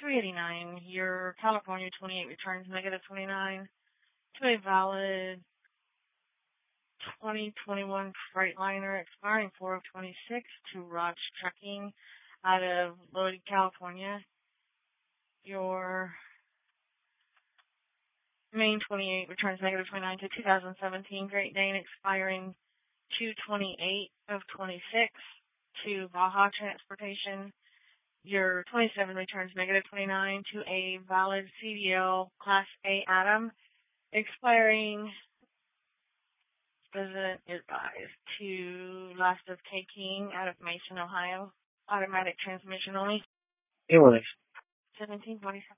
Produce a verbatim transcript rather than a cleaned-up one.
three eighty-nine. Your California twenty-eight returns negative twenty-nine to a valid twenty twenty-one Freightliner expiring four of twenty-six to Roach Trucking out of Lloyd, California. Your Main twenty-eight returns negative twenty-nine to two thousand seventeen Great Dane expiring two twenty-eight of twenty-six to Baja Transportation. Your twenty-seven returns negative twenty-nine to a valid C D L Class A Atom expiring, doesn't advise, to Last of K King out of Mason, Ohio. Automatic transmission only. English. seventeen forty-seven.